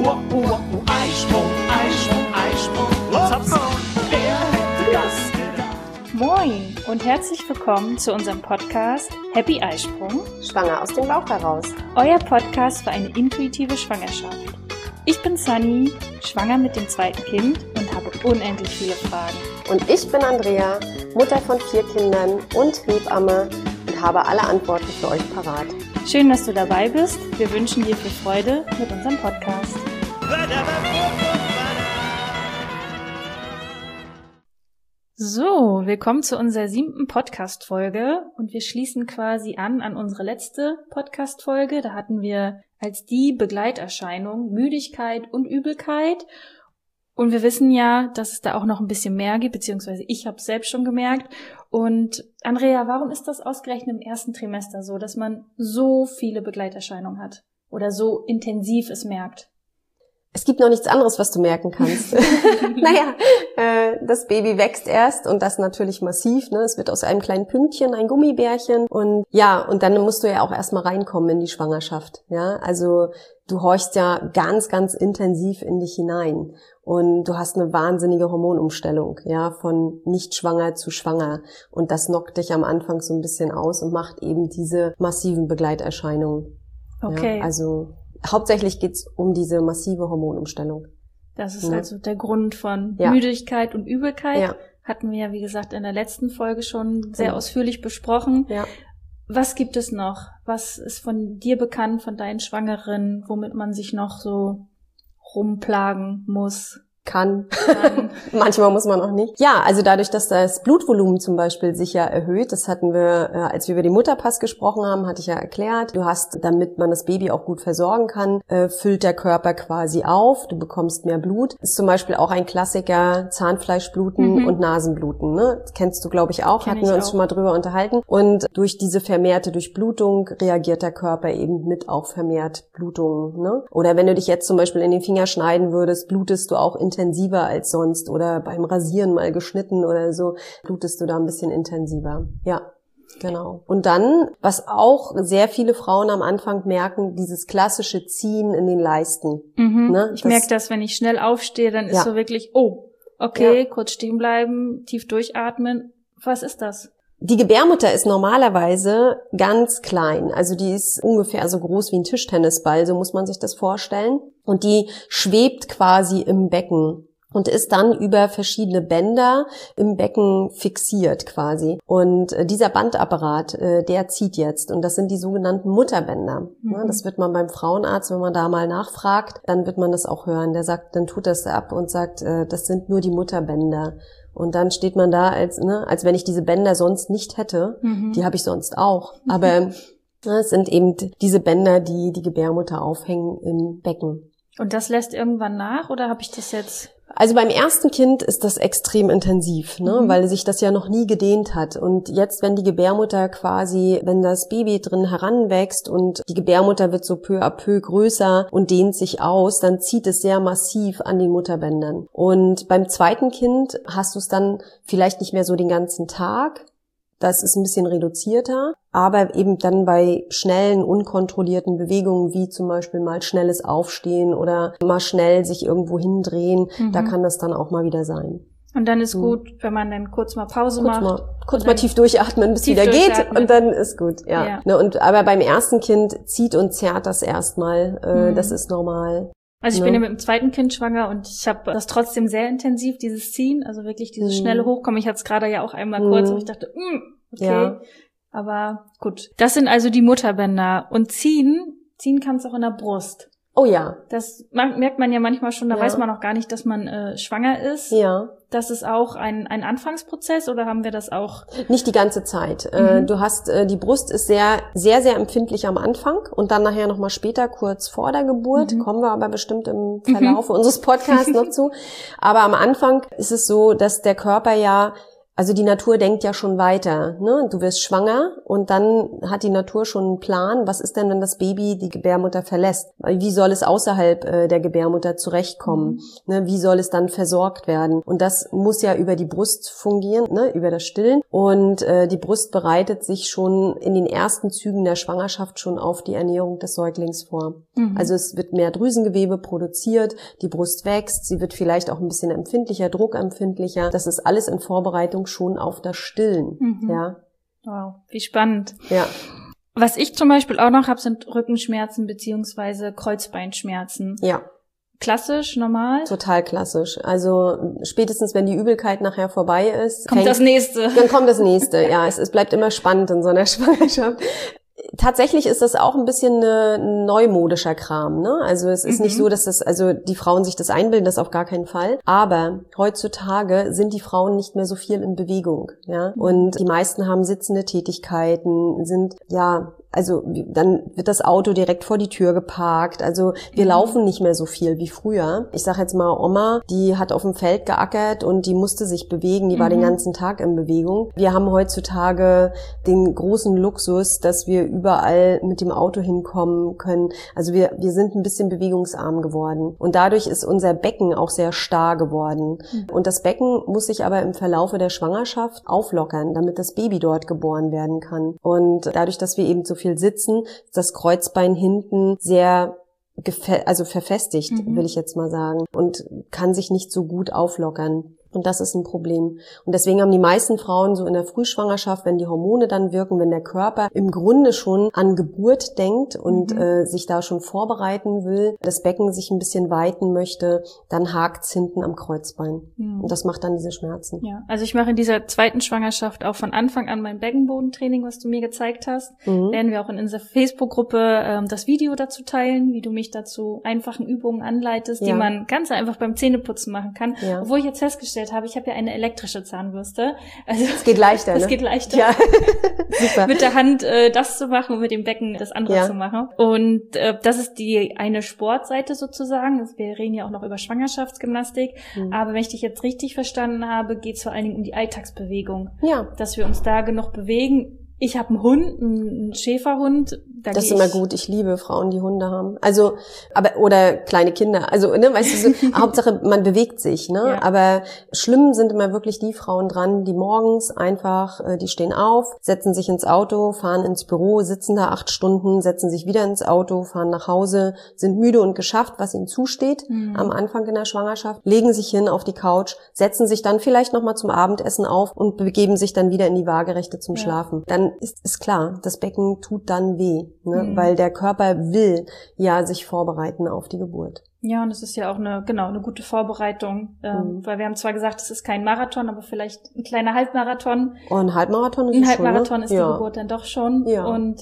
Eisprung, Eisprung, Eisprung. Zapfen, wer hätte das gedacht? Moin und herzlich willkommen zu unserem Podcast Happy Eisprung. Schwanger aus dem Bauch heraus. Euer Podcast für eine intuitive Schwangerschaft. Ich bin Sunny, schwanger mit dem zweiten Kind und habe unendlich viele Fragen. Und ich bin Andrea, Mutter von 4 Kindern und Hebamme und habe alle Antworten für euch parat. Schön, dass du dabei bist. Wir wünschen dir viel Freude mit unserem Podcast. So, willkommen zu unserer 7. Podcast-Folge und wir schließen quasi an unsere letzte Podcast-Folge. Da hatten wir als die Begleiterscheinung Müdigkeit und Übelkeit und wir wissen ja, dass es da auch noch ein bisschen mehr gibt, beziehungsweise ich habe es selbst schon gemerkt. Und Andrea, warum ist das ausgerechnet im ersten Trimester so, dass man so viele Begleiterscheinungen hat oder so intensiv es merkt? Es gibt noch nichts anderes, was du merken kannst. Das Baby wächst erst und das natürlich massiv. Ne? Es wird aus einem kleinen Pünktchen ein Gummibärchen und dann musst du ja auch erstmal reinkommen in die Schwangerschaft. Ja, also du horchst ja ganz, ganz intensiv in dich hinein und du hast eine wahnsinnige Hormonumstellung, ja, von nicht schwanger zu schwanger und das knockt dich am Anfang so ein bisschen aus und macht eben diese massiven Begleiterscheinungen. Okay. Ja, also hauptsächlich geht's um diese massive Hormonumstellung. Das ist also der Grund von Müdigkeit und Übelkeit. Ja. Hatten wir ja, wie gesagt, in der letzten Folge schon sehr ausführlich besprochen. Ja. Was gibt es noch? Was ist von dir bekannt, von deinen Schwangeren, womit man sich noch so rumplagen muss? Kann. Manchmal muss man auch nicht. Ja, also dadurch, dass das Blutvolumen zum Beispiel sich ja erhöht, das hatten wir, als wir über die Mutterpass gesprochen haben, hatte ich ja erklärt, du hast, damit man das Baby auch gut versorgen kann, füllt der Körper quasi auf, du bekommst mehr Blut. Ist zum Beispiel auch ein Klassiker, Zahnfleischbluten und Nasenbluten, ne? Das kennst du, glaube ich, auch, hatten wir uns schon mal drüber unterhalten. Und durch diese vermehrte Durchblutung reagiert der Körper eben mit auch vermehrt Blutungen, ne? Oder wenn du dich jetzt zum Beispiel in den Finger schneiden würdest, blutest du auch intensiver als sonst oder beim Rasieren mal geschnitten oder so, blutest du da ein bisschen intensiver. Ja, genau. Und dann, was auch sehr viele Frauen am Anfang merken, dieses klassische Ziehen in den Leisten. Ne? Ich merke das, wenn ich schnell aufstehe, dann ist so wirklich, kurz stehen bleiben, tief durchatmen. Was ist das? Die Gebärmutter ist normalerweise ganz klein, also die ist ungefähr so groß wie ein Tischtennisball, so muss man sich das vorstellen. Und die schwebt quasi im Becken und ist dann über verschiedene Bänder im Becken fixiert quasi. Und dieser Bandapparat, der zieht jetzt und das sind die sogenannten Mutterbänder. Ja, das wird man beim Frauenarzt, wenn man da mal nachfragt, dann wird man das auch hören. Der sagt, dann tut das ab und sagt, das sind nur die Mutterbänder. Und dann steht man da, als wenn ich diese Bänder sonst nicht hätte. Die habe ich sonst auch. Aber es sind eben diese Bänder, die die Gebärmutter aufhängen im Becken. Und das lässt irgendwann nach, oder habe ich das jetzt? Also beim ersten Kind ist das extrem intensiv, weil sich das ja noch nie gedehnt hat. Und jetzt, wenn die Gebärmutter quasi, wenn das Baby drin heranwächst und die Gebärmutter wird so peu à peu größer und dehnt sich aus, dann zieht es sehr massiv an den Mutterbändern. Und beim zweiten Kind hast du es dann vielleicht nicht mehr so den ganzen Tag. Das ist ein bisschen reduzierter, aber eben dann bei schnellen, unkontrollierten Bewegungen, wie zum Beispiel mal schnelles Aufstehen oder mal schnell sich irgendwo hindrehen, da kann das dann auch mal wieder sein. Und dann ist gut, wenn man dann kurz mal Pause macht. Kurz mal tief durchatmen, bis es wieder geht und dann ist gut, ja. Aber beim ersten Kind zieht und zerrt das erstmal, das ist normal. Also ich bin ja mit dem zweiten Kind schwanger und ich habe das trotzdem sehr intensiv, dieses Ziehen, also wirklich dieses schnelle Hochkommen. Ich hatte es gerade ja auch einmal kurz, und ich dachte, aber gut. Das sind also die Mutterbänder. Und ziehen kannst du auch in der Brust. Oh ja. Das merkt man ja manchmal schon, da weiß man auch gar nicht, dass man schwanger ist. Ja. Das ist auch ein Anfangsprozess, oder haben wir das auch? Nicht die ganze Zeit. Du hast, die Brust ist sehr, sehr, sehr empfindlich am Anfang und dann nachher nochmal später, kurz vor der Geburt. Kommen wir aber bestimmt im Verlauf unseres Podcasts noch zu. Aber am Anfang ist es so, dass der Körper ja Also die Natur denkt ja schon weiter, ne? Du wirst schwanger und dann hat die Natur schon einen Plan. Was ist denn, wenn das Baby die Gebärmutter verlässt? Wie soll es außerhalb der Gebärmutter zurechtkommen? Ne? Wie soll es dann versorgt werden? Und das muss ja über die Brust fungieren, ne? Über das Stillen. Und die Brust bereitet sich schon in den ersten Zügen der Schwangerschaft schon auf die Ernährung des Säuglings vor. Also es wird mehr Drüsengewebe produziert, die Brust wächst, sie wird vielleicht auch ein bisschen empfindlicher, druckempfindlicher. Das ist alles in Vorbereitung schon auf das Stillen. Ja. Wow, wie spannend. Ja. Was ich zum Beispiel auch noch habe, sind Rückenschmerzen beziehungsweise Kreuzbeinschmerzen. Ja. Klassisch, normal? Total klassisch. Also spätestens, wenn die Übelkeit nachher vorbei ist, Kommt das nächste. Dann kommt das nächste. Ja, es bleibt immer spannend in so einer Schwangerschaft. Tatsächlich ist das auch ein bisschen ein neumodischer Kram, ne? Also es ist nicht so, dass die Frauen sich das einbilden, das auf gar keinen Fall. Aber heutzutage sind die Frauen nicht mehr so viel in Bewegung, ja? Und die meisten haben sitzende Tätigkeiten, also dann wird das Auto direkt vor die Tür geparkt. Also wir laufen nicht mehr so viel wie früher. Ich sage jetzt mal, Oma, die hat auf dem Feld geackert und die musste sich bewegen. Die war den ganzen Tag in Bewegung. Wir haben heutzutage den großen Luxus, dass wir überall mit dem Auto hinkommen können. Also wir sind ein bisschen bewegungsarm geworden. Und dadurch ist unser Becken auch sehr starr geworden. Und das Becken muss sich aber im Verlaufe der Schwangerschaft auflockern, damit das Baby dort geboren werden kann. Und dadurch, dass wir eben so viel sitzen, ist das Kreuzbein hinten sehr verfestigt, will ich jetzt mal sagen, und kann sich nicht so gut auflockern. Und das ist ein Problem. Und deswegen haben die meisten Frauen so in der Frühschwangerschaft, wenn die Hormone dann wirken, wenn der Körper im Grunde schon an Geburt denkt und sich da schon vorbereiten will, das Becken sich ein bisschen weiten möchte, dann hakt's hinten am Kreuzbein. Und das macht dann diese Schmerzen. Ja, also ich mache in dieser zweiten Schwangerschaft auch von Anfang an mein Beckenbodentraining, was du mir gezeigt hast. Werden wir auch in unserer Facebook-Gruppe das Video dazu teilen, wie du mich dazu einfachen Übungen anleitest, die man ganz einfach beim Zähneputzen machen kann. Ja. Obwohl ich jetzt festgestellt habe, ich habe ja eine elektrische Zahnbürste. Also es geht leichter, ne? Es geht leichter. Ja. Super. Mit der Hand das zu machen und mit dem Becken das andere zu machen. Und das ist die eine Sportseite sozusagen. Wir reden ja auch noch über Schwangerschaftsgymnastik. Aber wenn ich dich jetzt richtig verstanden habe, geht es vor allen Dingen um die Alltagsbewegung. Ja. Dass wir uns da genug bewegen. Ich habe einen Hund, einen Schäferhund. Das ist immer gut. Ich liebe Frauen, die Hunde haben. Also, oder kleine Kinder. Also, ne, weißt du, so, Hauptsache, man bewegt sich, ne? Ja. Aber schlimm sind immer wirklich die Frauen dran, die morgens einfach, die stehen auf, setzen sich ins Auto, fahren ins Büro, sitzen da 8 Stunden, setzen sich wieder ins Auto, fahren nach Hause, sind müde und geschafft, was ihnen zusteht am Anfang in der Schwangerschaft, legen sich hin auf die Couch, setzen sich dann vielleicht nochmal zum Abendessen auf und begeben sich dann wieder in die Waagerechte zum Schlafen. Dann ist klar, das Becken tut dann weh. Ne? Weil der Körper will ja sich vorbereiten auf die Geburt. Ja, und das ist ja auch eine gute Vorbereitung, weil wir haben zwar gesagt, es ist kein Marathon, aber vielleicht ein kleiner Halbmarathon. Oh, ein Halbmarathon ist ein Halbmarathon ist die Geburt dann doch schon. Ja. Und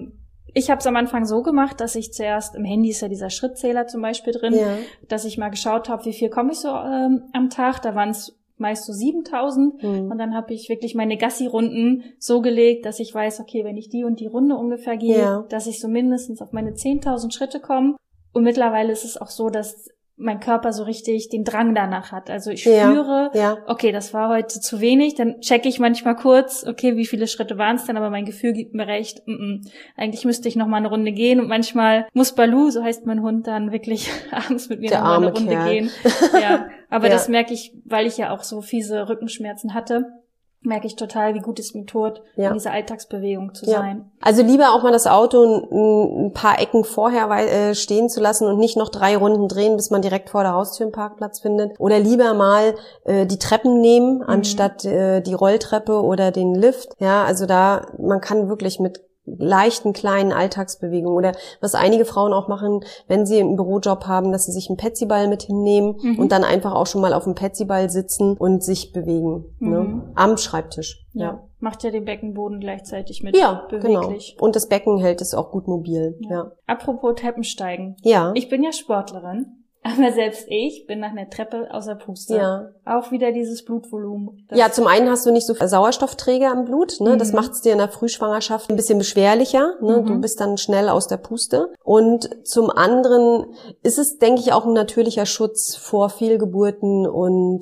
ich habe es am Anfang so gemacht, dass ich zuerst, im Handy ist ja dieser Schrittzähler zum Beispiel drin, dass ich mal geschaut habe, wie viel komme ich so am Tag. Da waren es meist so 7.000 und dann habe ich wirklich meine Gassi-Runden so gelegt, dass ich weiß, okay, wenn ich die und die Runde ungefähr gehe, dass ich so mindestens auf meine 10.000 Schritte komme. Und mittlerweile ist es auch so, dass mein Körper so richtig den Drang danach hat. Also ich spüre, okay, das war heute zu wenig, dann checke ich manchmal kurz, okay, wie viele Schritte waren es denn, aber mein Gefühl gibt mir recht, eigentlich müsste ich noch mal eine Runde gehen und manchmal muss Baloo, so heißt mein Hund, dann wirklich abends mit mir noch mal eine Runde gehen. Ja, aber das merke ich, weil ich ja auch so fiese Rückenschmerzen hatte. Merke ich total, wie gut es mir tut, in dieser Alltagsbewegung zu sein. Also lieber auch mal das Auto ein paar Ecken vorher stehen zu lassen und nicht noch 3 Runden drehen, bis man direkt vor der Haustür einen Parkplatz findet. Oder lieber mal die Treppen nehmen, anstatt die Rolltreppe oder den Lift. Ja, also man kann wirklich mit leichten, kleinen Alltagsbewegungen oder was einige Frauen auch machen, wenn sie einen Bürojob haben, dass sie sich einen Petsyball mit hinnehmen und dann einfach auch schon mal auf dem Petsyball sitzen und sich bewegen, ne? Am Schreibtisch. Ja. Macht ja den Beckenboden gleichzeitig mit beweglich. Genau. Und das Becken hält es auch gut mobil. Ja. Apropos Treppensteigen. Ja. Ich bin ja Sportlerin. Aber selbst ich bin nach einer Treppe außer Puste. Ja. Auch wieder dieses Blutvolumen. Ja, zum einen hast du nicht so viel Sauerstoffträger im Blut, ne? Das macht es dir in der Frühschwangerschaft ein bisschen beschwerlicher, ne? Du bist dann schnell aus der Puste. Und zum anderen ist es, denke ich, auch ein natürlicher Schutz vor Fehlgeburten und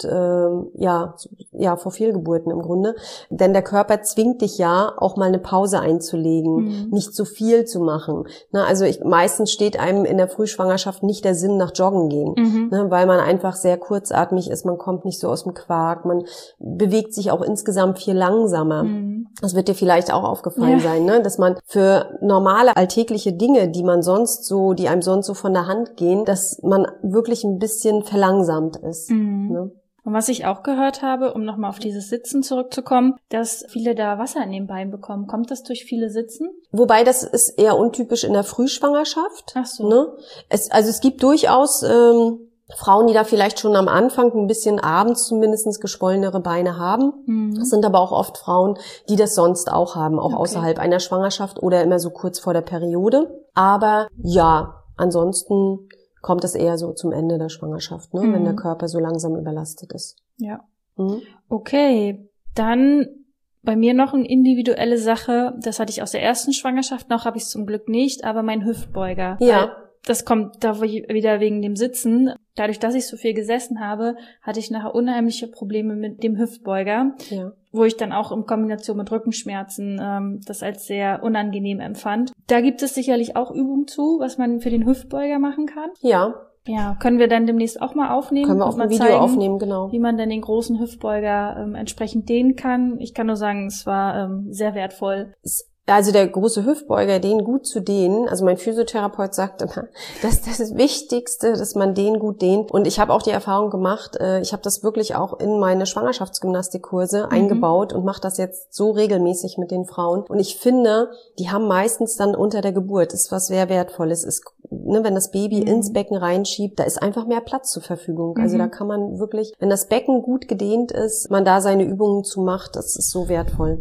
vor Fehlgeburten im Grunde. Denn der Körper zwingt dich ja, auch mal eine Pause einzulegen, nicht zu viel zu machen. Ne? Also meistens steht einem in der Frühschwangerschaft nicht der Sinn nach Joggen gehen, ne? Weil man einfach sehr kurzatmig ist, man kommt nicht so aus dem Quark, man bewegt sich auch insgesamt viel langsamer. Das wird dir vielleicht auch aufgefallen sein, ne? Dass man für normale alltägliche Dinge, die einem sonst so von der Hand gehen, dass man wirklich ein bisschen verlangsamt ist. Ne? Und was ich auch gehört habe, um nochmal auf dieses Sitzen zurückzukommen, dass viele da Wasser in den Beinen bekommen. Kommt das durch viele Sitzen? Wobei, das ist eher untypisch in der Frühschwangerschaft. Ach so. Ne? Es gibt durchaus Frauen, die da vielleicht schon am Anfang ein bisschen abends zumindest geschwollenere Beine haben. Das sind aber auch oft Frauen, die das sonst auch haben, auch außerhalb einer Schwangerschaft oder immer so kurz vor der Periode. Aber ja, ansonsten kommt es eher so zum Ende der Schwangerschaft, ne? Wenn der Körper so langsam überlastet ist. Ja. Okay, dann bei mir noch eine individuelle Sache. Das hatte ich aus der ersten Schwangerschaft, noch habe ich es zum Glück nicht, aber mein Hüftbeuger. Ja. Das kommt da wieder wegen dem Sitzen. Dadurch, dass ich so viel gesessen habe, hatte ich nachher unheimliche Probleme mit dem Hüftbeuger, wo ich dann auch in Kombination mit Rückenschmerzen das als sehr unangenehm empfand. Da gibt es sicherlich auch Übungen zu, was man für den Hüftbeuger machen kann. Ja. Ja, können wir dann demnächst auch mal aufnehmen. Können wir auch ein Video aufnehmen, genau. Wie man dann den großen Hüftbeuger entsprechend dehnen kann. Ich kann nur sagen, es war sehr wertvoll. Also der große Hüftbeuger, den gut zu dehnen, also mein Physiotherapeut sagt immer, das ist das Wichtigste, dass man den gut dehnt. Und ich habe auch die Erfahrung gemacht, ich habe das wirklich auch in meine Schwangerschaftsgymnastikkurse eingebaut und mache das jetzt so regelmäßig mit den Frauen. Und ich finde, die haben meistens dann unter der Geburt, ist was sehr Wertvolles, ist, ne, wenn das Baby ins Becken reinschiebt, da ist einfach mehr Platz zur Verfügung. Also da kann man wirklich, wenn das Becken gut gedehnt ist, man da seine Übungen zu macht, das ist so wertvoll.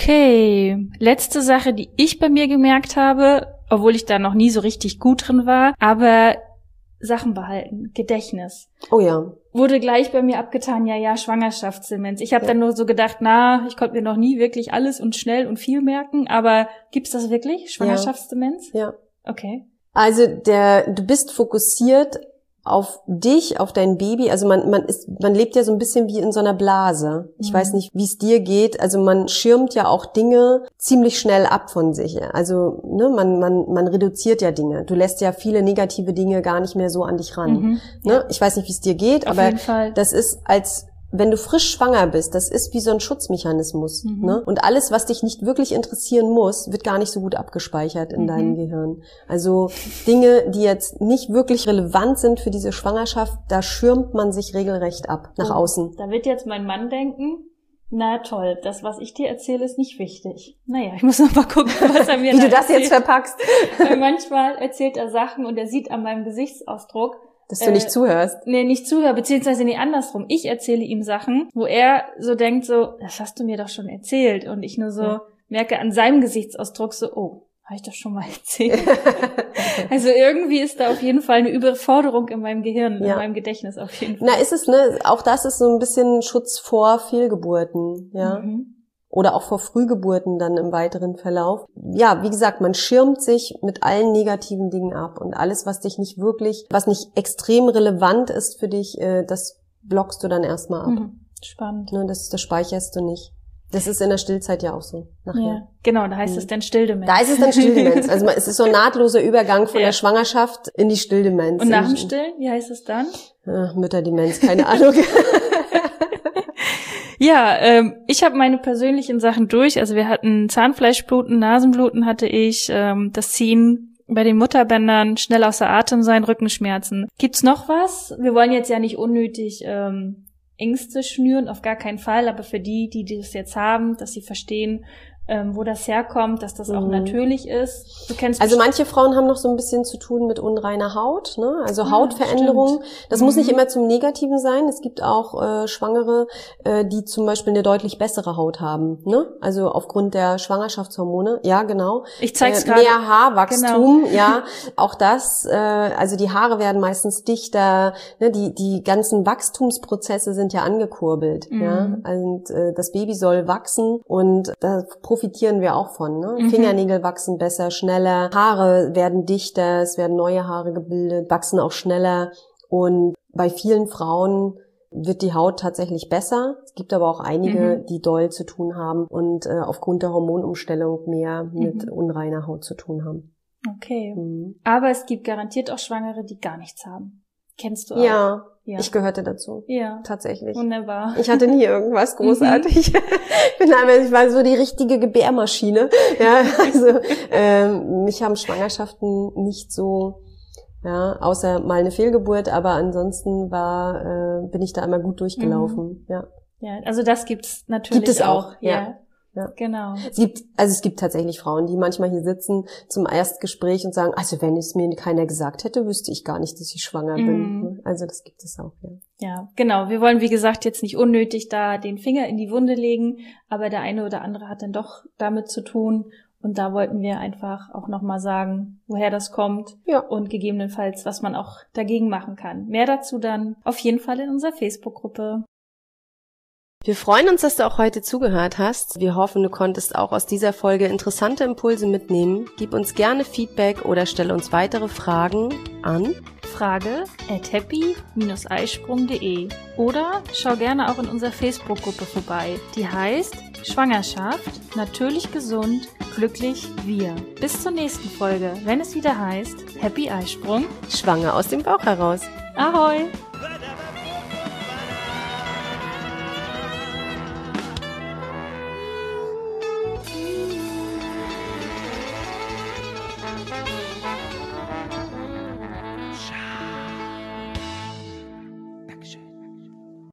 Okay, letzte Sache, die ich bei mir gemerkt habe, obwohl ich da noch nie so richtig gut drin war, aber Sachen behalten, Gedächtnis. Oh ja. Wurde gleich bei mir abgetan, ja, Schwangerschaftsdemenz. Ich habe dann nur so gedacht, ich konnte mir noch nie wirklich alles und schnell und viel merken, aber gibt's das wirklich, Schwangerschaftsdemenz? Ja. Okay. Also du bist fokussiert auf dich, auf dein Baby. Also man lebt ja so ein bisschen wie in so einer Blase. Ich weiß nicht, wie es dir geht. Also man schirmt ja auch Dinge ziemlich schnell ab von sich. Also ne, man reduziert ja Dinge. Du lässt ja viele negative Dinge gar nicht mehr so an dich ran. Ne? Ich weiß nicht, wie es dir geht, auf aber jeden Fall. Das ist wenn du frisch schwanger bist, das ist wie so ein Schutzmechanismus. Ne? Und alles, was dich nicht wirklich interessieren muss, wird gar nicht so gut abgespeichert in deinem Gehirn. Also Dinge, die jetzt nicht wirklich relevant sind für diese Schwangerschaft, da schirmt man sich regelrecht ab, nach außen. Da wird jetzt mein Mann denken, na toll, das, was ich dir erzähle, ist nicht wichtig. Naja, ich muss noch mal gucken, was er mir wie du das jetzt verpackst. Weil manchmal erzählt er Sachen und er sieht an meinem Gesichtsausdruck, dass du nicht zuhörst. Nee, nicht zuhöre, beziehungsweise nee, andersrum. Ich erzähle ihm Sachen, wo er so denkt so, das hast du mir doch schon erzählt. Und ich nur so merke an seinem Gesichtsausdruck so, oh, habe ich doch schon mal erzählt. Also irgendwie ist da auf jeden Fall eine Überforderung in meinem Gehirn, in meinem Gedächtnis auf jeden Fall. Na, ist es, ne? Auch das ist so ein bisschen Schutz vor Fehlgeburten, ja. Oder auch vor Frühgeburten dann im weiteren Verlauf. Ja, wie gesagt, man schirmt sich mit allen negativen Dingen ab und alles, was nicht extrem relevant ist für dich, das blockst du dann erstmal ab. Spannend. Ne, das speicherst du nicht. Das ist in der Stillzeit ja auch so. Nachher. Ja, genau, da heißt es dann Stilldemenz. Da ist es dann Stilldemenz. Also es ist so ein nahtloser Übergang von der Schwangerschaft in die Stilldemenz. Und nach dem Stillen, wie heißt es dann? Mütterdemenz, keine Ahnung. Ja, ich habe meine persönlichen Sachen durch. Also wir hatten Zahnfleischbluten, Nasenbluten hatte ich, das Ziehen bei den Mutterbändern, schnell außer Atem sein, Rückenschmerzen. Gibt's noch was? Wir wollen jetzt ja nicht unnötig Ängste schnüren, auf gar keinen Fall. Aber für die das jetzt haben, dass sie verstehen, wo das herkommt, dass das auch natürlich ist. Du kennst also manche Frauen haben noch so ein bisschen zu tun mit unreiner Haut, ne? Also Hautveränderungen. Das muss nicht immer zum Negativen sein. Es gibt auch Schwangere, die zum Beispiel eine deutlich bessere Haut haben, ne? Also aufgrund der Schwangerschaftshormone. Ja, genau. Ich zeig's gerade. Mehr Haarwachstum, ja. Auch das, also die Haare werden meistens dichter, ne? Die ganzen Wachstumsprozesse sind ja angekurbelt, ja. Und das Baby soll wachsen und da profitieren wir auch von, ne? Fingernägel wachsen besser, schneller, Haare werden dichter, es werden neue Haare gebildet, wachsen auch schneller und bei vielen Frauen wird die Haut tatsächlich besser. Es gibt aber auch einige, die doll zu tun haben und aufgrund der Hormonumstellung mehr mit unreiner Haut zu tun haben. Okay. Aber es gibt garantiert auch Schwangere, die gar nichts haben. Kennst du auch? Ja. Ich gehörte dazu. Ja. Tatsächlich. Wunderbar. Ich hatte nie irgendwas großartig. Ich war so die richtige Gebärmaschine. Ja, also mich haben Schwangerschaften nicht so, ja, außer mal eine Fehlgeburt, aber ansonsten bin ich da einmal gut durchgelaufen. Ja. Ja, also das gibt's natürlich gibt es auch. Ja. Ja. Genau. Es gibt tatsächlich Frauen, die manchmal hier sitzen zum Erstgespräch und sagen, also wenn es mir keiner gesagt hätte, wüsste ich gar nicht, dass ich schwanger bin. Also das gibt es auch, ja. Ja, genau. Wir wollen, wie gesagt, jetzt nicht unnötig da den Finger in die Wunde legen, aber der eine oder andere hat dann doch damit zu tun. Und da wollten wir einfach auch nochmal sagen, woher das kommt und gegebenenfalls, was man auch dagegen machen kann. Mehr dazu dann auf jeden Fall in unserer Facebook-Gruppe. Wir freuen uns, dass du auch heute zugehört hast. Wir hoffen, du konntest auch aus dieser Folge interessante Impulse mitnehmen. Gib uns gerne Feedback oder stelle uns weitere Fragen an frage@happy-eisprung.de oder schau gerne auch in unserer Facebook-Gruppe vorbei. Die heißt Schwangerschaft, natürlich gesund, glücklich wir. Bis zur nächsten Folge, wenn es wieder heißt Happy Eisprung, schwanger aus dem Bauch heraus. Ahoi!